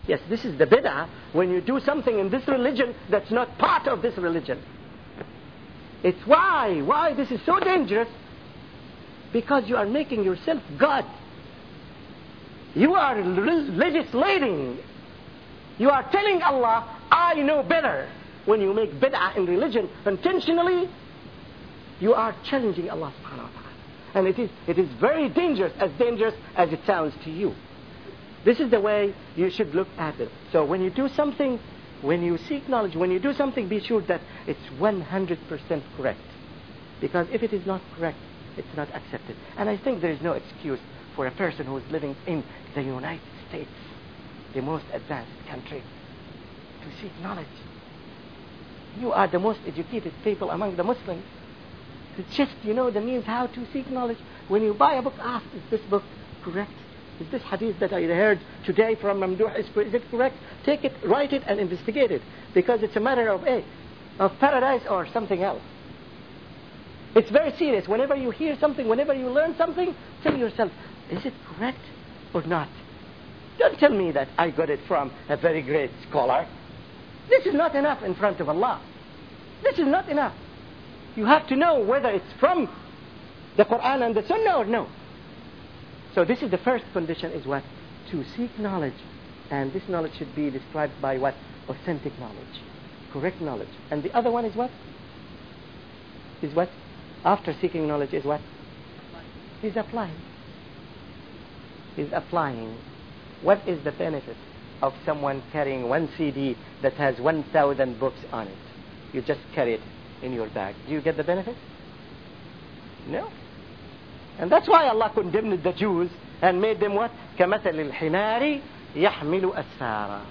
Yes, this is the bid'ah when you do something in this religion that's not part of this religion. It's why this is so dangerous. Because you are making yourself God. You are legislating. You are telling Allah, I know better. When you make bid'ah in religion intentionally, you are challenging Allah subhanahu wa ta'ala. And it is very dangerous as it sounds to you. This is the way you should look at it. So when you do something, when you seek knowledge, when you do something, be sure that it's 100% correct. Because if it is not correct, it's not accepted. And I think there is no excuse for a person who is living in the United States, the most advanced country, to seek knowledge. You are the most educated people among the Muslims. Just, the means how to seek knowledge. When you buy a book, ask, is this book correct? Is this hadith that I heard today from Mamduh, is it correct? Take it, write it, and investigate it. Because it's a matter of paradise or something else. It's very serious. Whenever you hear something, whenever you learn something, tell yourself, is it correct or not? Don't tell me that I got it from a very great scholar. This is not enough in front of Allah. This is not enough. You have to know whether it's from the Quran and the Sunnah or no. So this is the first condition, is what? To seek knowledge. And this knowledge should be described by what? Authentic knowledge. Correct knowledge. And the other one is what? Is what? After seeking knowledge is what? Is applying. Is applying. What is the benefit of someone carrying one CD that has 1,000 books on it? You just carry it in your bag. Do you get the benefit? No. And that's why Allah condemned the Jews and made them what? كَمَثَلِ الْحِمَارِ يَحْمِلُ أَسْفَارًا.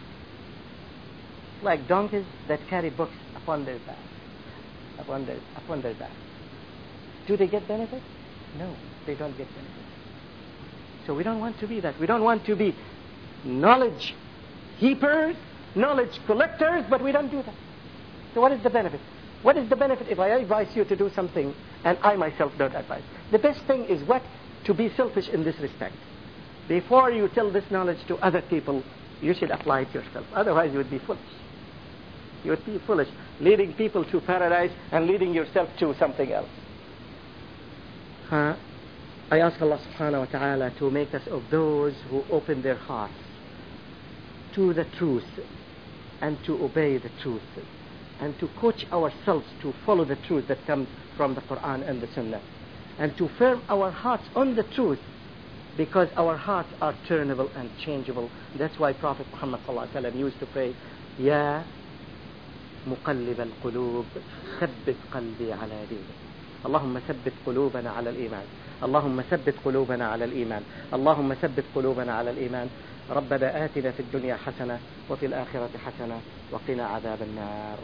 Like donkeys that carry books upon their back. Upon their back. Do they get benefit? No, they don't get benefit. So we don't want to be that. We don't want to be knowledge heapers, knowledge collectors, but we don't do that. So what is the benefit? What is the benefit if I advise you to do something and I myself don't advise? The best thing is what? To be selfish in this respect. Before you tell this knowledge to other people, you should apply it yourself. Otherwise you would be foolish. You would be foolish, leading people to paradise and leading yourself to something else. I ask Allah subhanahu wa ta'ala to make us of those who open their hearts to the truth and to obey the truth and to coach ourselves to follow the truth that comes from the Quran and the Sunnah and to firm our hearts on the truth, because our hearts are turnable and changeable. That's why Prophet Muhammad sallallahu alaihi wasallam used to pray, Ya مقلب القلوب ثبت قلبي على دينك. اللهم ثبت قلوبنا على الإيمان. اللهم ثبت قلوبنا على الإيمان. اللهم ثبت قلوبنا على الإيمان. ربنا آتنا في الدنيا حسنة وفي الآخرة حسنة وقنا عذاب النار.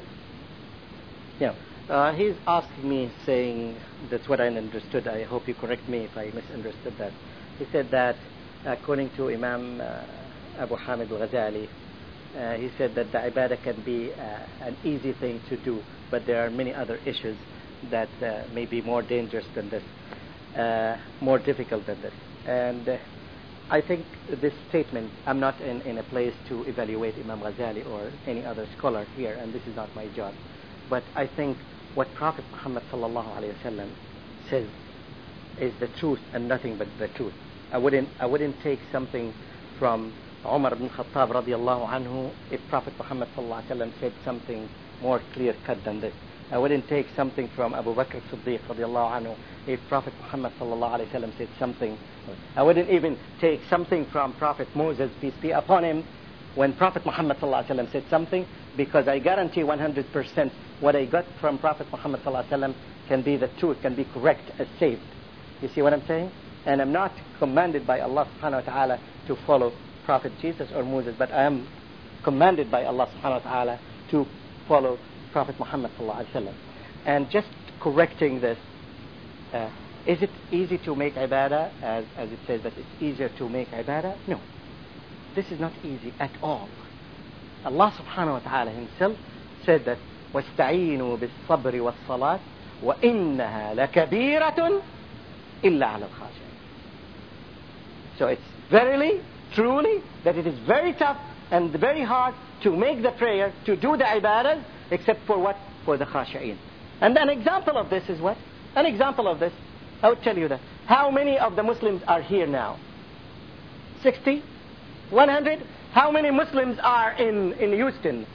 He's asking me, saying, that's what I understood. I hope you correct me if I misunderstood that. He said that according to Imam Abu Hamid al-Ghazali, he said that the ibadah can be an easy thing to do, but there are many other issues that may be more dangerous than this, more difficult than this. And I think this statement, I'm not in a place to evaluate Imam Ghazali or any other scholar here, and this is not my job. But I think what Prophet Muhammad sallallahu alaihi wasallam says is the truth and nothing but the truth. I wouldn't take something from Umar ibn Khattab radiallahu anhu if Prophet Muhammad sallallahu alaihi wasallam said something more clear cut than this. I wouldn't take something from Abu Bakr Siddiq radiallahu anhu if Prophet Muhammad sallallahu alaihi wasallam said something. I wouldn't even take something from Prophet Moses, peace be upon him, when Prophet Muhammad sallallahu alaihi wasallam said something, because I guarantee 100% what I got from Prophet Muhammad sallallahu alaihi wasallam can be the truth, can be correct as saved. You see what I'm saying? And I'm not commanded by Allah subhanahu wa ta'ala to follow Prophet Jesus or Moses, but I am commanded by Allah subhanahu wa ta'ala to follow Prophet Muhammad sallallahu alaihi wasallam. And just correcting this, is it easy to make ibadah, as it says that it's easier to make ibadah? No. This is not easy at all. Allah subhanahu wa ta'ala himself said that وَاسْتَعِينُوا بِالصَّبْرِ وَالصَّلَاةِ وَإِنَّهَا لَكَبِيرَةٌ إِلَّا عَلَى الْخَاشِعِينَ. So it's verily, truly, that it is very tough and very hard to make the prayer, to do the ibadah, except for what? For the khashi'in. And an example of this is what? An example of this, I would tell you that. How many of the Muslims are here now? 60? 100? How many Muslims are in Houston?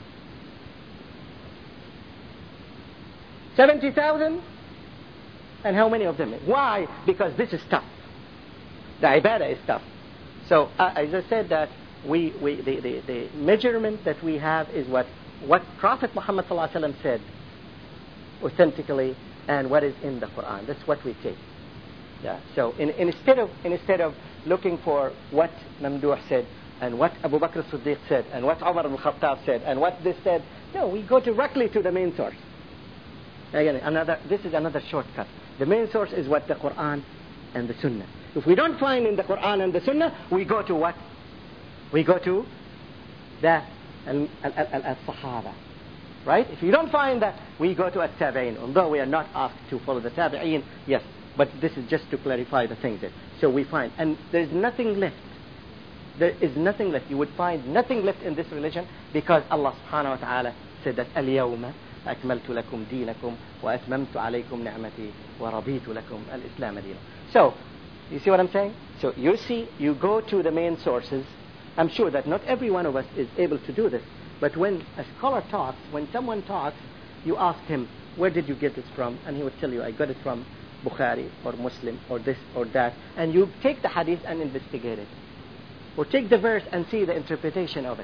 70,000? And how many of them? Why? Because this is tough. The ibadah is tough. So, as I said, that the measurement that we have is what Prophet Muhammad ﷺ said authentically, and what is in the Quran. That's what we take. Yeah. So instead of looking for what Mamdouh said, and what Abu Bakr as-Siddiq said, and what Umar ibn Khattab said, and what this said, no, we go directly to the main source. Again, this is another shortcut. The main source is what? The Quran and the Sunnah. If we don't find in the Quran and the Sunnah, we go to what? We go to the al-Sahaba. Right? If you don't find that, we go to at-Tabi'in. Although we are not asked to follow the Tabi'in, yes. But this is just to clarify the things there. So we find, and there is nothing left. There is nothing left. You would find nothing left in this religion, because Allah subhanahu wa ta'ala said that اليوم أكملت لكم دينكم وأتممت عليكم نعمتي ورضيت لكم الإسلام دينا. So, you see what I'm saying? So you see, you go to the main sources. I'm sure that not every one of us is able to do this. But when a scholar talks, when someone talks, you ask him, where did you get this from? And he would tell you, I got it from Bukhari or Muslim or this or that. And you take the hadith and investigate it. Or take the verse and see the interpretation of it.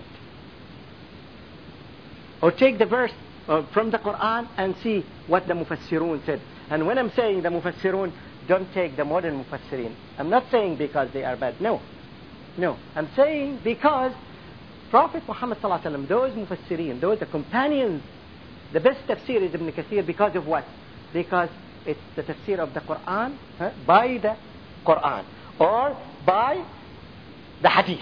Or take the verse from the Quran and see what the Mufassirun said. And when I'm saying the Mufassirun, don't take the modern Mufassirin. I'm not saying because they are bad. No. I'm saying because Prophet Muhammad sallallahu alaihi wasallam, those Mufassirin, those the companions, the best tafsir is Ibn Kathir because of what? Because it's the tafsir of the Quran by the Quran or by the hadith.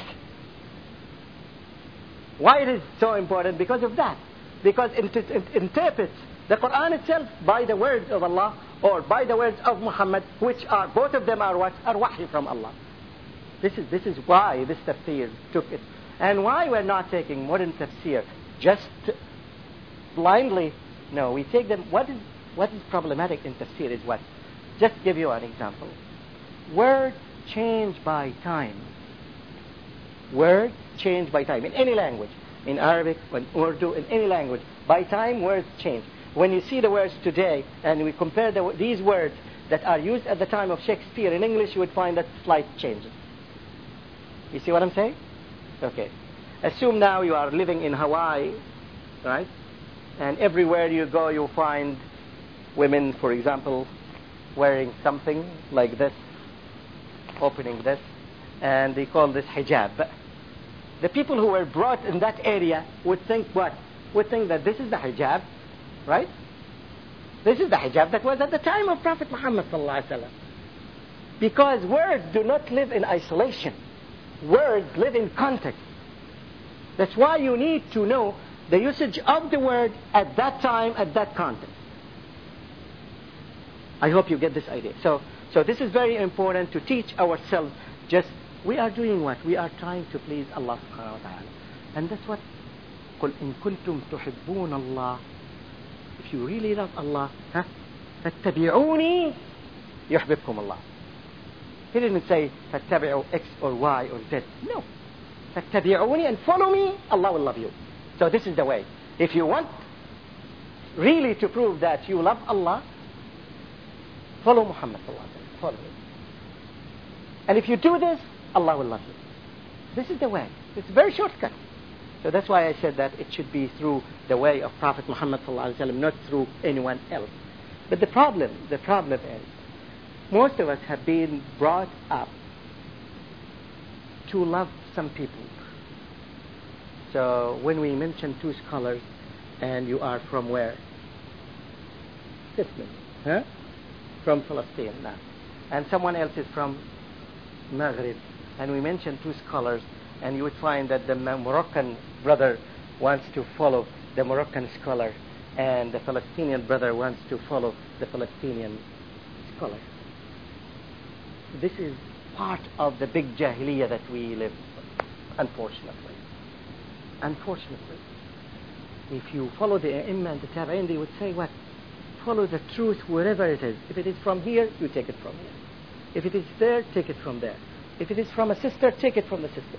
Why it is so important? Because of that. Because it interprets the Quran itself by the words of Allah or by the words of Muhammad, which are, both of them are what? Are wahy from Allah. This is why this tafsir took it. And why we're not taking modern tafsir just blindly. No, we take them. What is problematic in tafsir is what? Just give you an example. Words change by time. Words change by time in any language. In Arabic, in Urdu, in any language. By time, words change. When you see the words today, and we compare these words that are used at the time of Shakespeare in English, you would find that slight changes. You see what I'm saying? Okay. Assume now you are living in Hawaii, right? And everywhere you go, you find women, for example, wearing something like this, opening this, and they call this hijab. The people who were brought in that area would think what? Would think that this is the hijab, right? This is the hijab that was at the time of Prophet Muhammad sallallahu alaihi wasallam. Because words do not live in isolation. Words live in context. That's why you need to know the usage of the word at that time, at that context. I hope you get this idea. So this is very important to teach ourselves. Just we are doing what? We are trying to please Allah subhanahu wa ta'ala. And that's what قُلْ إِن كُنْتُمْ تُحِبُّونَ اللَّهِ. If you really love Allah, فَاتَّبِعُونِي يُحْبِبْكُمُ اللَّهِ. He didn't say فَاتَّبِعُوا X or Y or Z. No. فَاتَّبِعُونِي and follow me, Allah will love you. So this is the way. If you want really to prove that you love Allah, follow Muhammad sallallahu alaihi wasallam. Follow him. And if you do this, Allah will love you. This is the way. It's a very shortcut. So that's why I said that it should be through the way of Prophet Muhammad sallallahu alaihi wasallam, not through anyone else. But the problem is, most of us have been brought up to love some people. So when we mention two scholars, and you are from where? Sicily, huh? From Palestine now. And someone else is from Maghrib. And we mention two scholars, and you would find that the Moroccan brother wants to follow the Moroccan scholar, and the Palestinian brother wants to follow the Palestinian scholar. This is part of the big jahiliyyah that we live, unfortunately. unfortunately, if you follow the Imam and the Tabi'in, they would say what? Follow the truth wherever it is. If it is from here, you take it from here. If it is there, take it from there. If it is from a sister, take it from the sister.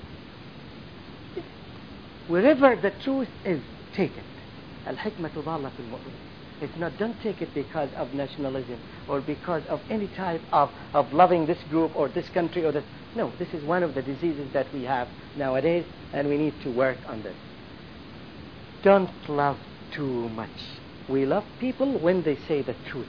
Wherever the truth is, take it. Al-hikmatu dhallatul mu'min. It's not, don't take it because of nationalism or because of any type of loving this group or this country or that. No, this is one of the diseases that we have nowadays, and we need to work on this. Don't love too much. We love people when they say the truth.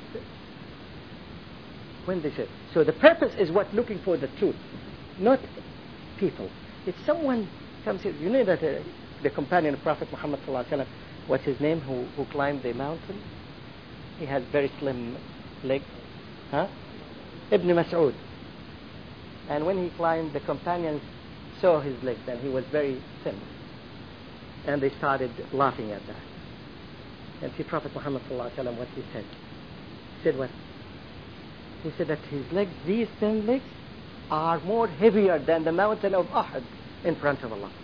When they say. So the purpose is what? Looking for the truth, not people. If someone comes here, you know that the companion of Prophet Muhammad sallallahu alaihi wasallam, what's his name, who climbed the mountain? He has very slim legs. Huh? Ibn Mas'ud. And when he climbed, the companions saw his legs and he was very thin. And they started laughing at that. And see Prophet Muhammad sallallahu alaihi wasallam, what he said. He said what? He said that his legs, these thin legs, are more heavier than the mountain of Uhud in front of Allah.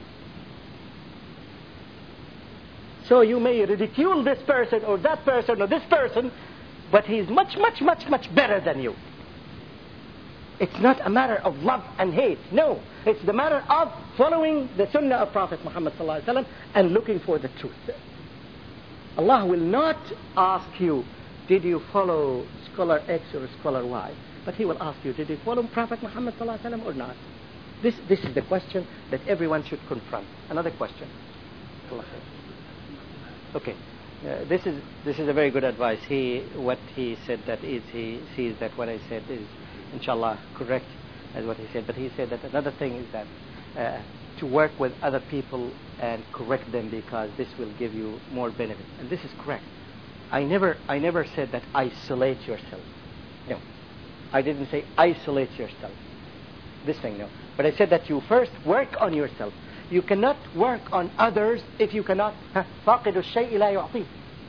So you may ridicule this person or that person or this person, but he's much, much, much, much better than you. It's not a matter of love and hate. No, it's the matter of following the sunnah of Prophet Muhammad sallallahu alaihi wasallam and looking for the truth. Allah will not ask you, did you follow scholar X or scholar Y? But He will ask you, did you follow Prophet Muhammad sallallahu alaihi wasallam or not? This is the question that everyone should confront. Another question. Okay, this is a very good advice. What he said that is, he sees that what I said is, inshallah, correct as what he said. But he said that another thing is that to work with other people and correct them, because this will give you more benefit. And this is correct. I never said that isolate yourself. No, I didn't say isolate yourself. This thing, no. But I said that you first work on yourself. You cannot work on others if you cannot. فاقد الشيء لا يعطيه.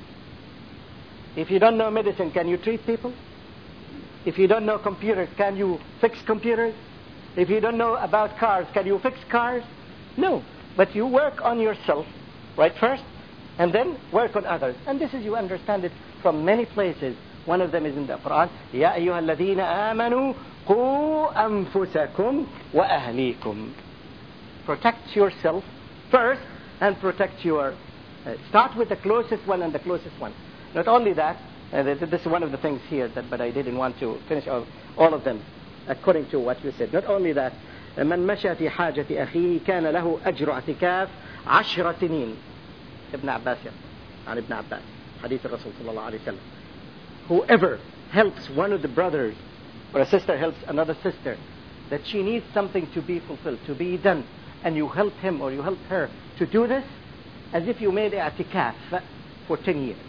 If you don't know medicine, can you treat people? If you don't know computers, can you fix computers? If you don't know about cars, can you fix cars? No. But you work on yourself, right, first, and then work on others. And this is, you understand it from many places. One of them is in the Quran. يَا أَيُّهَا الَّذِينَ آمَنُوا قُوا أَنفُسَكُمْ وَأَهْلِيكُمْ. Protect yourself first and protect your... start with the closest one and the closest one. Not only that, this is one of the things here, but I didn't want to finish all of them according to what you said. Not only that, من مشى في حاجة أخيه كان له أجر اعتكاف 10 سنين. ابن عباس عن ابن عباس حديث الرسول صلى الله عليه وسلم. Whoever helps one of the brothers, or a sister helps another sister, that she needs something to be fulfilled, to be done, and you help him or you help her to do this, as if you made i'tikaf for 10 years.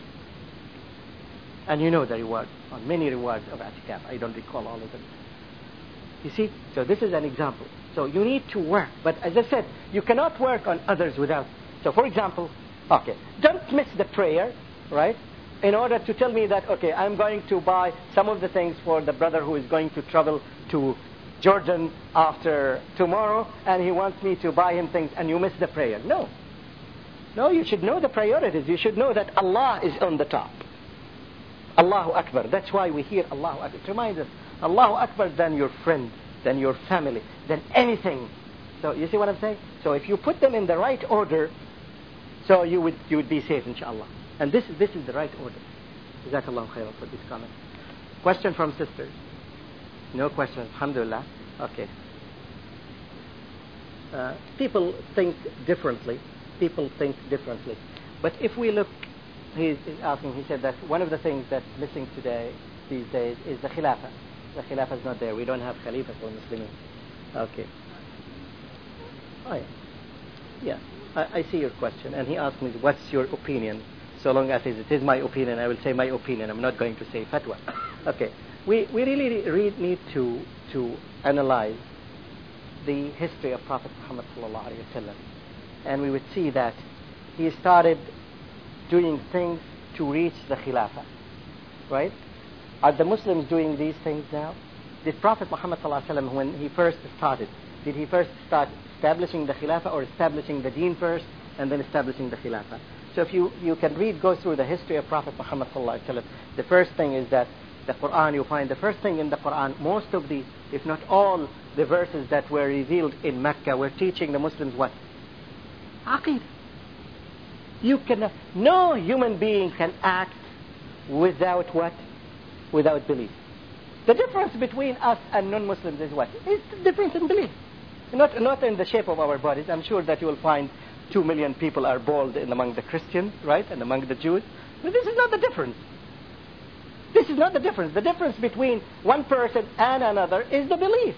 And you know the reward, or many rewards of i'tikaf. I don't recall all of them. You see, so this is an example. So you need to work, but as I said, you cannot work on others without. So for example, okay, don't miss the prayer, right? In order to tell me that, okay, I'm going to buy some of the things for the brother who is going to travel to Jordan after tomorrow, and he wants me to buy him things, and you miss the prayer. No. No, you should know the priorities. You should know that Allah is on the top. Allahu Akbar. That's why we hear Allahu Akbar. It reminds us, Allahu Akbar than your friend, than your family, than anything. So you see what I'm saying? So if you put them in the right order, so you would be safe, inshallah. And this is the right order. Jazakallahu khairan for this comment. Question from sisters. No questions, alhamdulillah. Okay. People think differently. People think differently. But if we look, he's asking, he said that one of the things that's missing today, these days, is the khilafah. The khilafah is not there. We don't have khalifa for Muslims. Okay. Oh, yeah. Yeah. I see your question. And he asked me, what's your opinion? So long as it is my opinion, I will say my opinion. I'm not going to say fatwa. Okay. We really need to analyze the history of Prophet Muhammad sallallahu alaihi wasallam, and we would see that he started doing things to reach the Khilafah. Right? Are the Muslims doing these things now? Did Prophet Muhammad sallallahu alaihi wasallam, when he first started, did he first start establishing the Khilafah or establishing the deen first and then establishing the Khilafah. So if you can go through the history of Prophet Muhammad sallallahu alaihi wasallam, the first thing is that the Quran, you find the first thing in the Quran, most of the, if not all, the verses that were revealed in Mecca were teaching the Muslims what? Aqeedah. No human being can act without what? Without belief. The difference between us and non-Muslims is what? It's the difference in belief. Not in the shape of our bodies. I'm sure that you will find 2 million people are bald among the Christians, right? And among the Jews. But this is not the difference. This is not the difference. The difference between one person and another is the belief.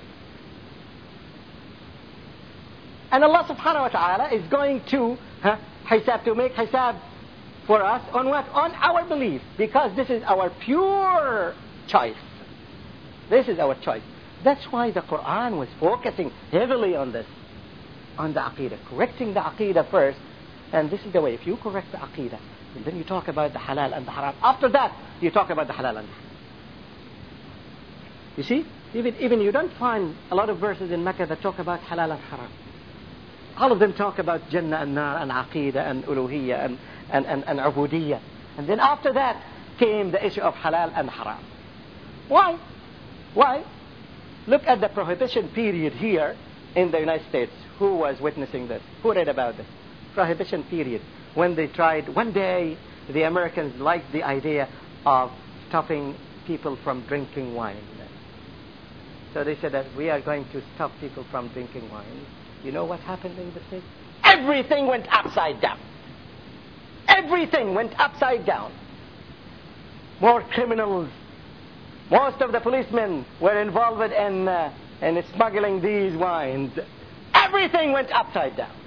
And Allah subhanahu wa ta'ala is going to make hisab for us on what? On our belief. Because this is our pure choice. This is our choice. That's why the Quran was focusing heavily on this. On the Aqeedah. Correcting the Aqeedah first. And this is the way. If you correct the Aqeedah, and then you talk about the halal and the haram. After that, you talk about the halal and the haram. You see? Even you don't find a lot of verses in Mecca that talk about halal and haram. All of them talk about Jannah and Nar and Aqeedah and Uluhiyya and Ubudiyya. And then after that came the issue of halal and haram. Why? Why? Look at the prohibition period here in the United States. Who was witnessing this? Who read about this? Prohibition period. When they tried, one day the Americans liked the idea of stopping people from drinking wine. So they said that we are going to stop people from drinking wine. You know what happened in the States? Everything went upside down. Everything went upside down. More criminals. Most of the policemen were involved in smuggling these wines. Everything went upside down.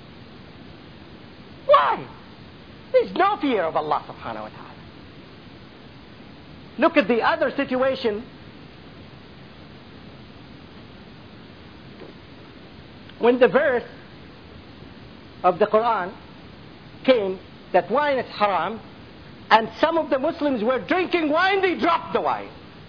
Why? There's no fear of Allah subhanahu wa ta'ala. Look at the other situation. When the verse of the Quran came that wine is haram, and some of the Muslims were drinking wine, they dropped the wine.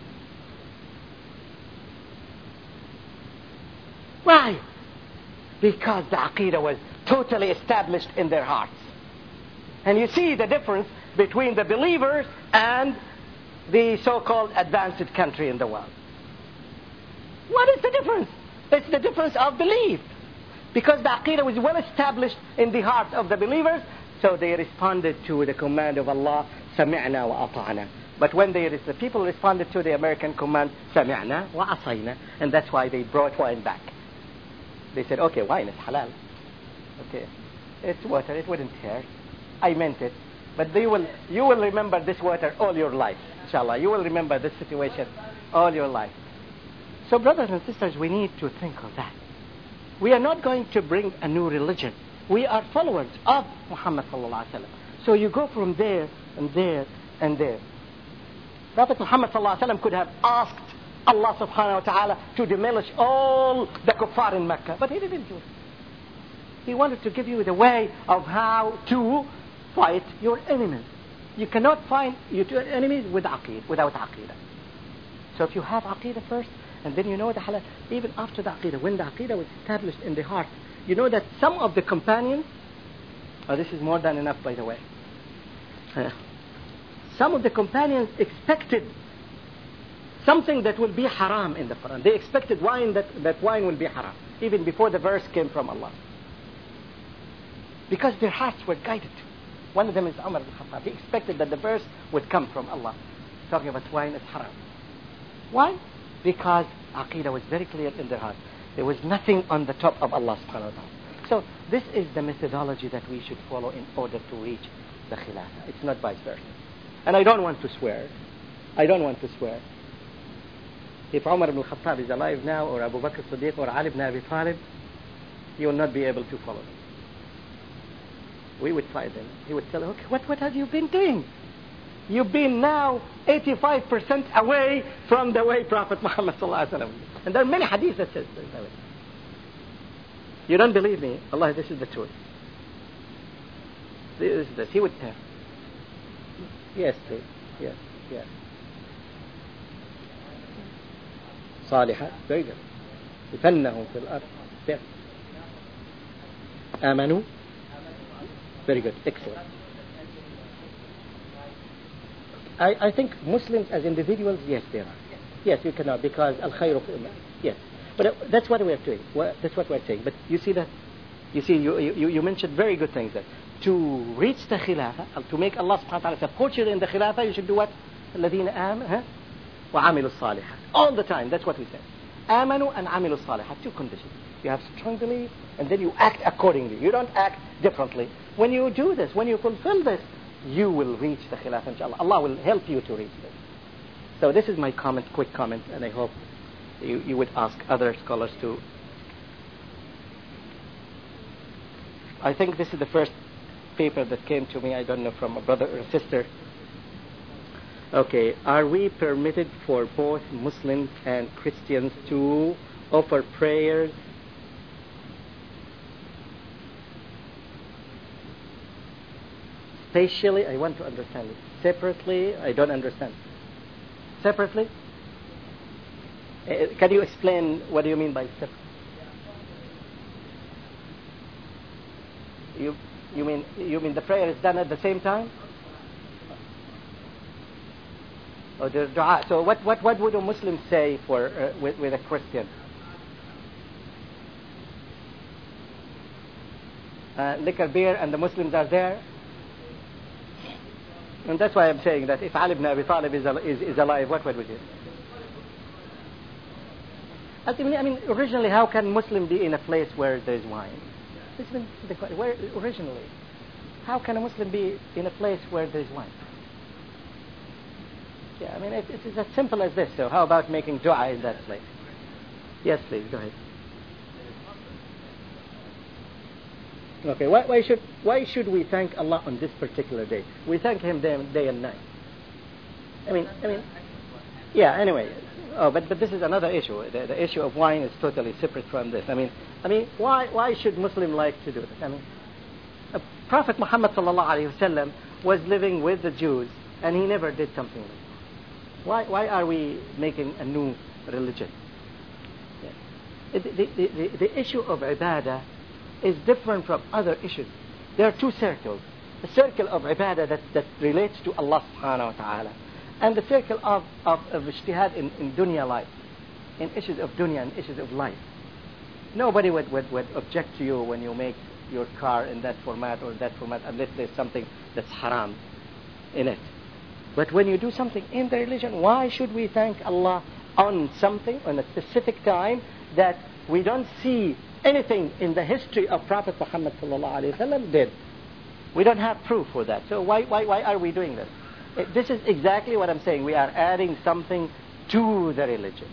Why? Because the Aqeedah was totally established in their hearts. And you see the difference between the believers and the so-called advanced country in the world. What is the difference? It's the difference of belief. Because the Aqeedah was well established in the hearts of the believers, so they responded to the command of Allah, سَمِعْنَا وَأَطَعْنَا. But when the people responded to the American command, سَمِعْنَا وَأَصَيْنَا, and that's why they brought wine back. They said, okay, wine is halal. Okay, it's water, it wouldn't hurt. I meant it. But you will remember this water all your life, inshallah. You will remember this situation all your life. So brothers and sisters, we need to think of that. We are not going to bring a new religion. We are followers of Muhammad sallallahu alaihi wasallam. So you go from there and there and there. Prophet Muhammad sallallahu alaihi wasallam could have asked Allah subhanahu wa ta'ala to demolish all the kuffar in Mecca, but he didn't do it. He wanted to give you the way of how to fight your enemies. You cannot fight your enemies without Aqeedah. So if you have Aqeedah first, and then you know the halal, even after the Aqeedah, when the Aqeedah was established in the heart, you know that some of the companions, this is more than enough by the way, some of the companions expected something that will be haram in the Quran. They expected wine, that wine will be haram, even before the verse came from Allah. Because their hearts were guided. One of them is Umar ibn Khattab. He expected that the verse would come from Allah, talking about wine is haram. Why? Because Aqeedah was very clear in their heart. There was nothing on the top of Allah subhanahu wa ta'ala. So this is the methodology that we should follow in order to reach the Khilafah. It's not vice versa. And I don't want to swear. If Umar ibn Khattab is alive now, or Abu Bakr Siddiq, or Ali ibn Abi Talib, you will not be able to follow them. We would fight them. He would tell them, okay, what have you been doing? You've been now 85% away from the way Prophet Muhammad sallallahu alaihi wasallam. And there are many hadiths that says that. You don't believe me? Allah, this is the truth. This is this. He would tell. Yes, please. Yes. صالحة. Very good. يفنهم في الأرض. Yes. Amanu. Very good. Excellent. I think Muslims as individuals, yes, they are. Yes, you cannot, because al-khayru, yes. But that's what we're doing. That's what we're saying. But you see that, you mentioned very good things there. To reach the khilafah, to make Allah subhanahu wa ta'ala support you in the khilafah, you should do what? الَّذِينَ آمَنُوا وَعَمِلُوا الصَّالِحَاتِ. All the time, that's what we say. آمَنُوا and عَمِلُوا الصَّالِحَاتِ. Two conditions. You have strong belief, and then you act accordingly. You don't act differently. When you do this, when you fulfill this, you will reach the khilafah, inshallah. Allah will help you to reach this. So this is my comment, quick comment, and I hope you would ask other scholars to. I think this is the first paper that came to me, I don't know, from a brother or a sister. Okay, are we permitted for both Muslims and Christians to offer prayers spatially? I want to understand it. Separately, I don't understand. Separately? Can you explain what do you mean by separate? You mean the prayer is done at the same time? Or the dua? So what would a Muslim say for with a Christian? Liquor, beer, and the Muslims are there. And that's why I'm saying that if Ali ibn Abi Talib is alive, what would we do? I mean, originally, how can Muslim be in a place where there is wine? This is the question. Where originally? How can a Muslim be in a place where there is wine? Yeah, I mean, it's as simple as this. So how about making dua in that place? Yes, please, go ahead. Okay, why should we thank Allah on this particular day? We thank Him day and night. I mean, yeah. Anyway, but this is another issue. The issue of wine is totally separate from this. I mean, why should Muslim like to do this? I mean, Prophet Muhammad sallallahu alaihi wasallam was living with the Jews, and he never did something like that. Why are we making a new religion? Yeah. The issue of ibadah is different from other issues. There are two circles. The circle of ibadah that relates to Allah subhanahu wa ta'ala, and the circle of ijtihad in dunya life, in issues of dunya and issues of life. Nobody would object to you when you make your car in that format or that format, unless there's something that's haram in it. But when you do something in the religion, why should we thank Allah on something, on a specific time, that we don't see anything in the history of Prophet Muhammad sallallahu alaihi wasallam did? We don't have proof for that. So why are we doing this? This is exactly what I'm saying. We are adding something to the religion.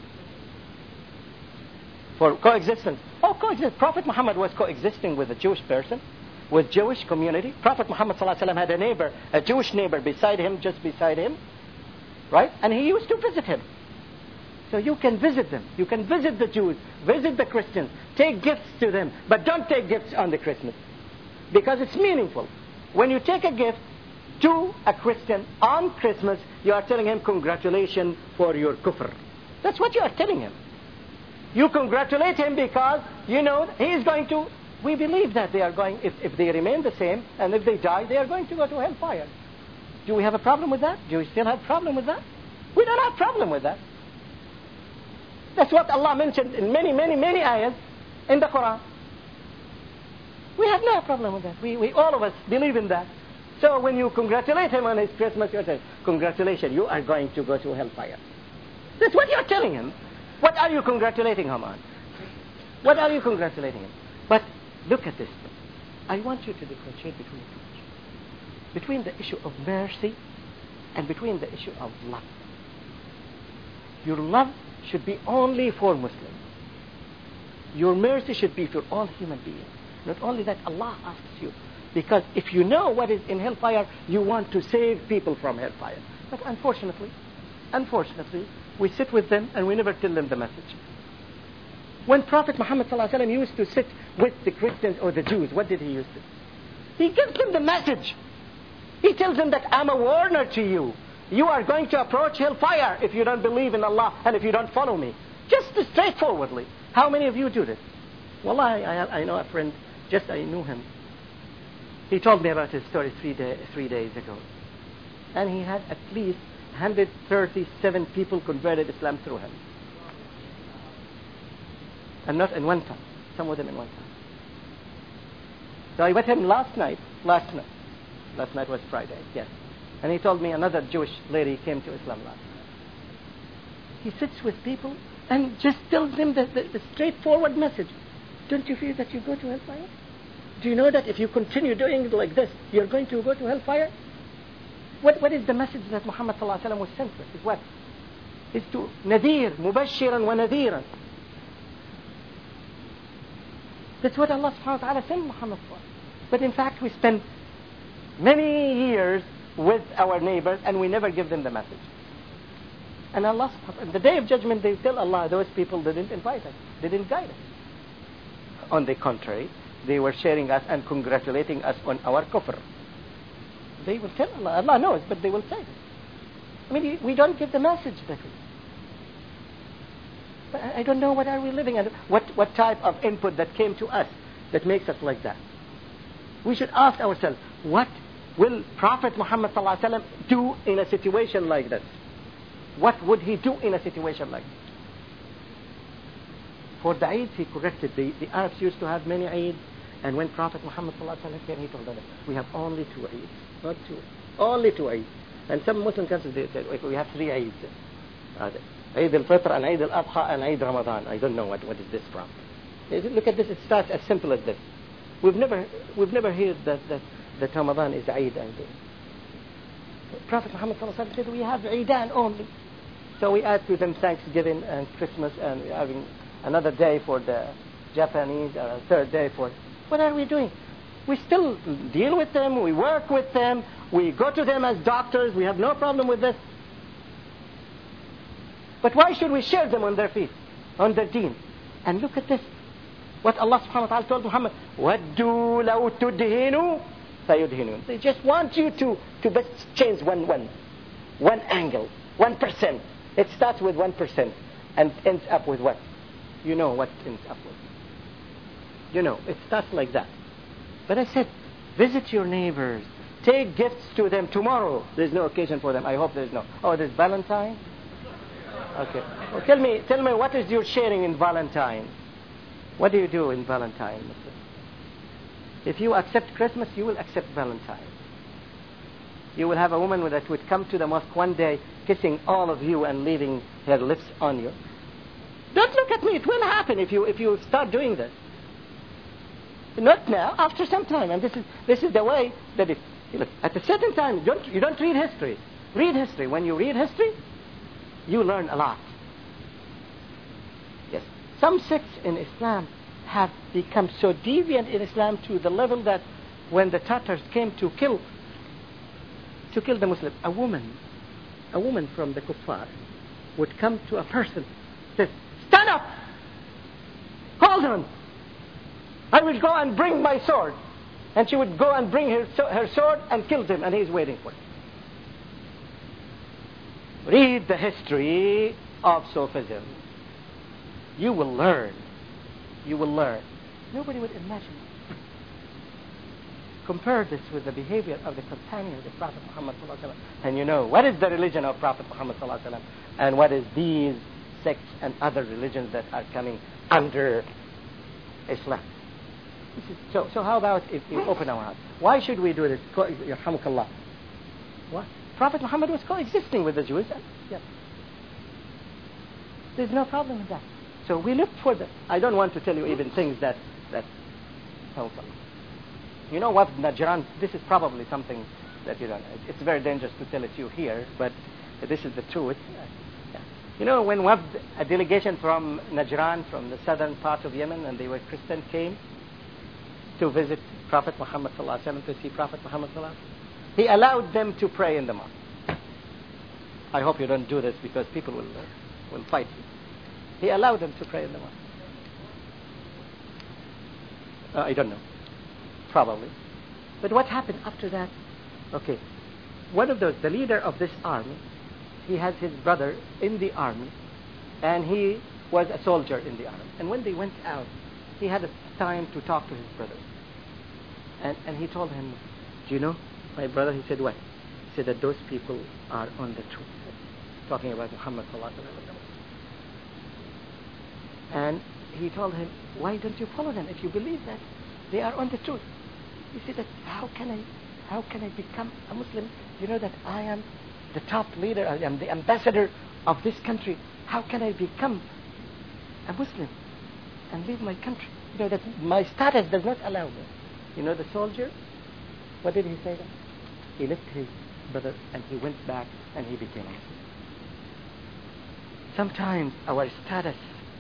For coexistence. Prophet Muhammad was coexisting with a Jewish person, with Jewish community. Prophet Muhammad sallallahu alaihi wasallam had a neighbor, a Jewish neighbor beside him, just beside him, right? And he used to visit him. So you can visit them. You can visit the Jews, visit the Christians, take gifts to them, but don't take gifts on the Christmas, because it's meaningful. When you take a gift to a Christian on Christmas, you are telling him congratulations for your kufr. That's what you are telling him. You congratulate him because you know he is going to. We believe that they are going, if they remain the same, and if they die, they are going to go to hellfire. Do we have a problem with that? Do we still have a problem with that? We don't have a problem with that. That's what Allah mentioned in many ayahs in the Quran. We have no problem with that. We all of us believe in that. So when you congratulate him on his Christmas, you say, congratulations, you are going to go to hellfire. That's what you're telling him. What are you congratulating him on? What are you congratulating him? But look at this. I want you to differentiate between two issues. Between the issue of mercy and between the issue of love. Your love should be only for Muslims. Your mercy should be for all human beings. Not only that, Allah asks you. Because if you know what is in hellfire, you want to save people from hellfire. But unfortunately, we sit with them and we never tell them the message. When Prophet Muhammad ﷺ used to sit with the Christians or the Jews, what did he used to do? He gives them the message. He tells them that I'm a warner to you. You are going to approach hellfire if you don't believe in Allah and if you don't follow me. Just straightforwardly. How many of you do this? Wallahi, I know a friend Just I knew him. He told me about his story 3 days ago. And he had at least 137 people converted Islam through him. And not in one time. Some of them in one time. So I met him last night. Last night was Friday, yes. And he told me another Jewish lady came to Islam last night. He sits with people and just tells them the straightforward message. Don't you fear that you go to hellfire? Do you know that if you continue doing it like this, you're going to go to hellfire? What is the message that Muhammad sallallahu alaihi wasallam was sent with? Is what? Is to Nadir, Mubashiran wa Nadiran. That's what Allah subhanahu wa ta'ala sent Muhammad for. But in fact, we spend many years with our neighbors and we never give them the message. And Allah, on the day of judgment, they tell Allah, those people didn't invite us, they didn't guide us. On the contrary, they were sharing us and congratulating us on our kufr. They will tell Allah, Allah knows, but they will say it. I mean, we don't give the message that we. But I don't know what are we living under, what type of input that came to us that makes us like that. We should ask ourselves, what will Prophet Muhammad sallallahu alaihi wasallam do in a situation like this? What would he do in a situation like this? For the Eid, he corrected. The Arabs used to have many Eids, and when Prophet Muhammad sallallahu alaihi wasallam came, he told them, we have only 2 Eids, not 2, only 2 Eids. And some Muslim countries, they said, we have 3 Eids. Eid al-Fitr and Eid al-Adha and Eid Ramadan. I don't know what is this from. Look at this, it starts as simple as this. We've never heard that Ramadan is Eid. And Prophet Muhammad sallallahu alaihi wasallam said, we have Eidan only. So we add to them Thanksgiving and Christmas, and we're having another day for the Japanese, a third day for... What are we doing? We still deal with them, we work with them, we go to them as doctors, we have no problem with this. But why should we share them on their feet, on their deen? And look at this. What Allah subhanahu wa ta'ala told Muhammad, وَدُّوا لَوْ تُدْهِنُوا فَيُدْهِنُونَ. They just want you to best change one angle, 1%. It starts with 1% and ends up with what? You know what it ends up with. You know, it starts like that. But I said, visit your neighbors. Take gifts to them tomorrow. There's no occasion for them. I hope there's no. Oh, there's Valentine? Okay. Well, tell me what is your sharing in Valentine? What do you do in Valentine? If you accept Christmas, you will accept Valentine. You will have a woman that would come to the mosque one day kissing all of you and leaving her lips on you. Don't look at me. It will happen if you start doing this. Not now, after some time. And this is the way that it... Look, at a certain time, you don't read history. Read history. When you read history, you learn a lot. Yes. Some sects in Islam have become so deviant in Islam to the level that when the Tatars came to kill the Muslim, a woman from the kuffar would come to a person, says, stand up, hold on, I will go and bring my sword. And she would go and bring her sword and kill him, and he's waiting for it. Read the history of Sufism. You will learn. You will learn. Nobody would imagine. Compare this with the behavior of the companions of Prophet Muhammad sallallahu alaihi wasallam, and you know what is the religion of Prophet Muhammad sallallahu alaihi wasallam, and what is these sects and other religions that are coming under Islam. So how about if we open our hearts? Why should we do this? Yarhamukallah. What? Prophet Muhammad was coexisting with the Jews. Yes. There's no problem with that. So we look for the... I don't want to tell you even things that you know what, Najran, this is probably something that you don't know. It's very dangerous to tell it to you here, but this is the truth. Yeah. You know, when a delegation from Najran, from the southern part of Yemen, and they were Christian, came to visit Prophet Muhammad sallallahu alaihi wasallam, to see Prophet Muhammad sallallahu alaihi wasallam, he allowed them to pray in the mosque. I hope you don't do this because people will fight you. He allowed them to pray in the mosque. I don't know. Probably. But what happened after that? Okay. One of those, the leader of this army, he has his brother in the army, and he was a soldier in the army. And when they went out, he had a time to talk to his brother. And he told him, do you know, my brother, he said, what? He said that those people are on the truth. Talking about Muhammad sallallahu alaihi wasallam. And he told him, why don't you follow them if you believe that they are on the truth? He said that, how can I become a Muslim? You know that I am the top leader, I am the ambassador of this country. How can I become a Muslim and leave my country? You know that my status does not allow me. You know the soldier, what did he say then? He left his brother and he went back and he became a Muslim. Sometimes our status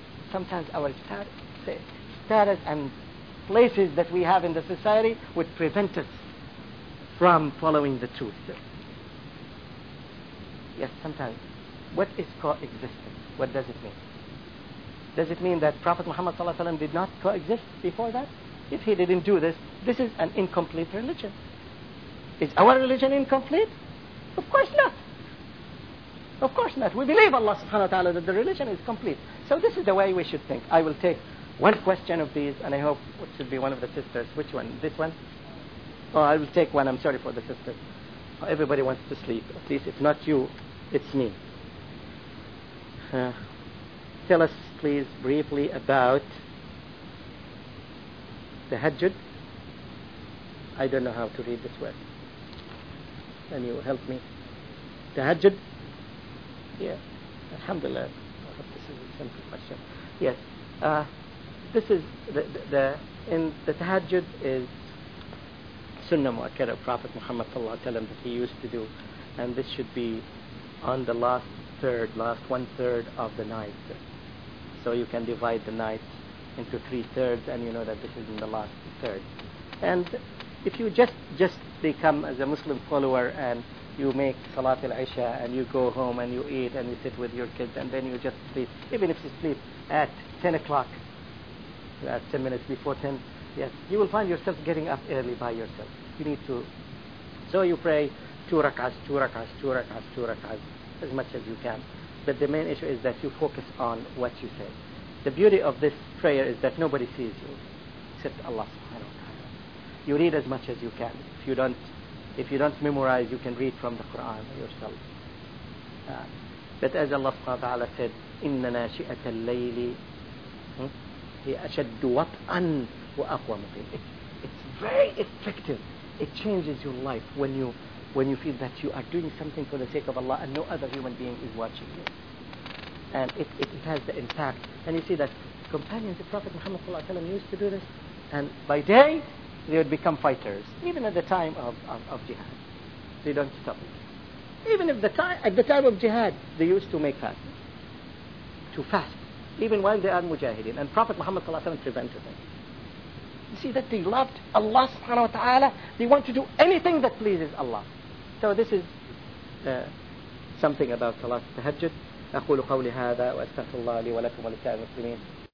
and places that we have in the society would prevent us from following the truth. Yes, sometimes. What is coexistence? What does it mean? Does it mean that Prophet Muhammad ﷺ did not coexist before that? If he didn't do this, this is an incomplete religion. Is our religion incomplete? Of course not. Of course not. We believe Allah subhanahu wa ta'ala that the religion is complete. So this is the way we should think. I will take one question of these, and I hope it should be one of the sisters. Which one? This one? Oh, I will take one. I'm sorry for the sisters. Everybody wants to sleep. At least if not you, it's me. Tell us, please, briefly about the Tahajjud. I don't know how to read this word. Can you help me? Tahajjud? Yeah. Alhamdulillah. I hope this is a simple question. Yes. This is in the Tahajjud is Sunnah Mu'akkada of Prophet Muhammad sallallahu alaihi wasallam that he used to do, and this should be on the last one-third of the night. So you can divide the night into 3/3, and you know that this is in the last third. And if you just become as a Muslim follower and you make Salat al-Isha and you go home and you eat and you sit with your kids and then you just sleep, even if you sleep at 10 o'clock, at 10 minutes before 10, yes, you will find yourself getting up early by yourself. You need to, so you pray 2 rak'ahs, as much as you can. But the main issue is that you focus on what you say. The beauty of this prayer is that nobody sees you except Allah subhanahu wa ta'ala. You read as much as you can. If you don't memorize, you can read from the Quran yourself. But as Allah subhanahu wa ta'ala said, إِنَّ نَاشِئَةَ اللَّيْلِ هِيَ أَشَدُّ وَطْئًا وَأَقْوَمُ قِيلًا. It's very effective. It changes your life when you feel that you are doing something for the sake of Allah and no other human being is watching you. And it has the impact. And you see that companions of Prophet Muhammad ﷺ used to do this. And by day, they would become fighters. Even at the time of jihad. They don't stop it. Even at the time of jihad, they used to make fast. To fast. Even while they are mujahideen. And Prophet Muhammad ﷺ prevented them. You see that they loved Allah subhanahu wa ta'ala. They want to do anything that pleases Allah. So this is something about Salat Tahajjud. أقول قولي هذا وأستغفر الله لي ولكم ولسائر المسلمين